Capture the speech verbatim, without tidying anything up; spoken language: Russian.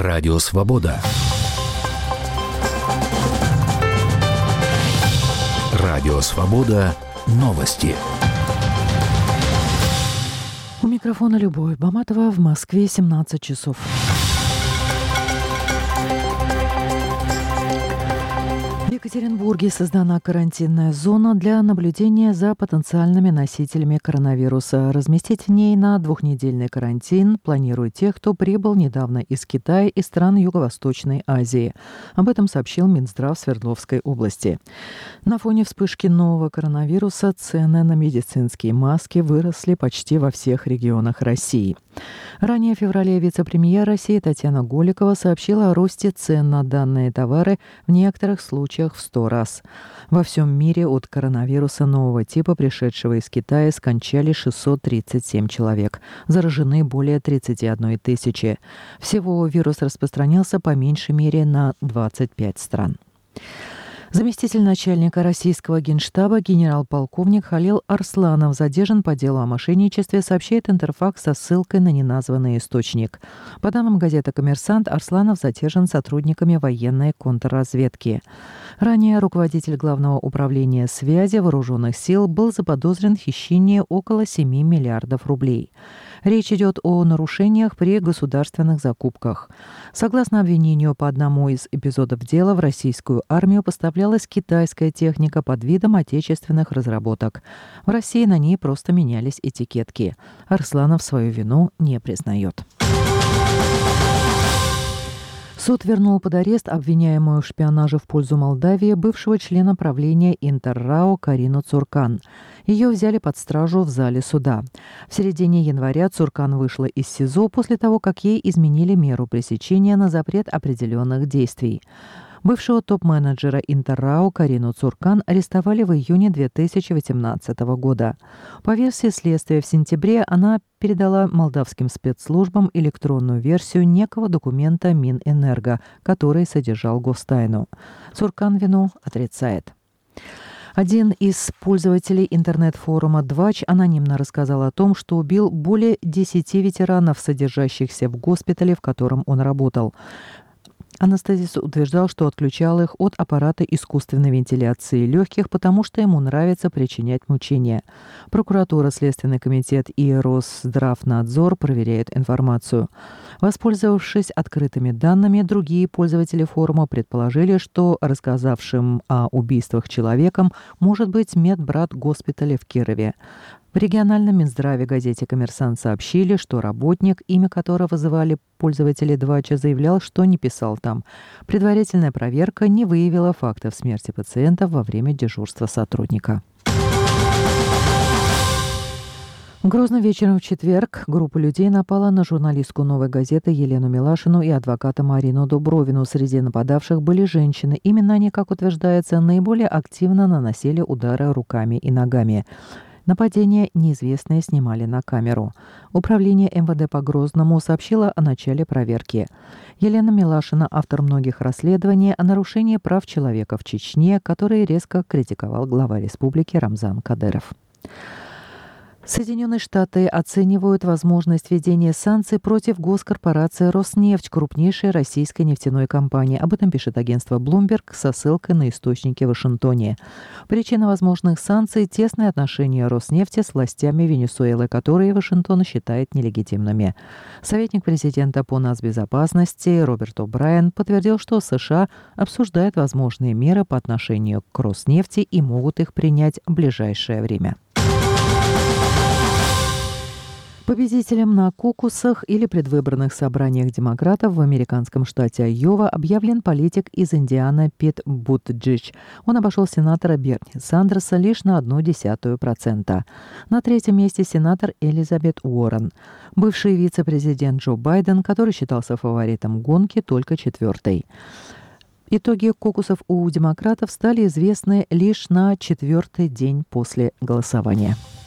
Радио Свобода. Радио Свобода. Новости. У микрофона Любовь Баматова. В Москве семнадцать часов. В Екатеринбурге создана карантинная зона для наблюдения за потенциальными носителями коронавируса. Разместить в ней на двухнедельный карантин планируют тех, кто прибыл недавно из Китая и стран Юго-Восточной Азии. Об этом сообщил Минздрав Свердловской области. На фоне вспышки нового коронавируса цены на медицинские маски выросли почти во всех регионах России. Ранее в феврале вице-премьер России Татьяна Голикова сообщила о росте цен на данные товары в некоторых случаях в сто раз. Во всем мире от коронавируса нового типа, пришедшего из Китая, скончались шестьсот тридцать семь человек. Заражены более тридцать одна тысяча. Всего вирус распространился по меньшей мере на двадцать пять стран. Заместитель начальника российского генштаба генерал-полковник Халил Арсланов задержан по делу о мошенничестве, сообщает Интерфакс со ссылкой на неназванный источник. По данным газеты «Коммерсант», Арсланов задержан сотрудниками военной контрразведки. Ранее руководитель Главного управления связи вооруженных сил был заподозрен в хищении около семи миллиардов рублей. Речь идет о нарушениях при государственных закупках. Согласно обвинению по одному из эпизодов дела, в российскую армию поставлялась китайская техника под видом отечественных разработок. В России на ней просто менялись этикетки. Арсланов свою вину не признает. Суд вернул под арест обвиняемую в шпионаже в пользу Молдавии бывшего члена правления Интеррао Карину Цуркан. Ее взяли под стражу в зале суда. В середине января Цуркан вышла из СИЗО после того, как ей изменили меру пресечения на запрет определенных действий. Бывшего топ-менеджера Интеррао Карину Цуркан арестовали в июне две тысячи восемнадцатого года. По версии следствия, в сентябре она передала молдавским спецслужбам электронную версию некого документа Минэнерго, который содержал гостайну. Цуркан вину отрицает. Один из пользователей интернет-форума «Двач» анонимно рассказал о том, что убил более десяти ветеранов, содержащихся в госпитале, в котором он работал. Анастасис утверждал, что отключал их от аппарата искусственной вентиляции легких, потому что ему нравится причинять мучения. Прокуратура, Следственный комитет и Росздравнадзор проверяют информацию. Воспользовавшись открытыми данными, другие пользователи форума предположили, что рассказавшим о убийствах человеком может быть медбрат госпиталя в Кирове. В региональном Минздраве газете «Коммерсант» сообщили, что работник, имя которого вызывали пользователи Двача, заявлял, что не писал там. Предварительная проверка не выявила фактов смерти пациента во время дежурства сотрудника. В Грозном вечером в четверг группа людей напала на журналистку «Новой газеты» Елену Милашину и адвоката Марину Дубровину. Среди нападавших были женщины. Именно они, как утверждается, наиболее активно наносили удары руками и ногами. Нападение неизвестные снимали на камеру. Управление эм вэ дэ по Грозному сообщило о начале проверки. Елена Милашина – автор многих расследований о нарушении прав человека в Чечне, которые резко критиковал глава республики Рамзан Кадыров. Соединенные Штаты оценивают возможность введения санкций против госкорпорации «Роснефть», крупнейшей российской нефтяной компании. Об этом пишет агентство Bloomberg со ссылкой на источники в Вашингтоне. Причина возможных санкций – тесные отношения Роснефти с властями Венесуэлы, которые Вашингтон считает нелегитимными. Советник президента по нацбезопасности Роберт О'Брайен подтвердил, что США обсуждают возможные меры по отношению к Роснефти и могут их принять в ближайшее время. Победителем на кокусах или предвыборных собраниях демократов в американском штате Айова объявлен политик из Индианы Пит Бутиджедж. Он обошел сенатора Берни Сандерса лишь на одну десятую процента. На третьем месте сенатор Элизабет Уоррен. Бывший вице-президент Джо Байден, который считался фаворитом гонки, только четвертый. Итоги кокусов у демократов стали известны лишь на четвертый день после голосования.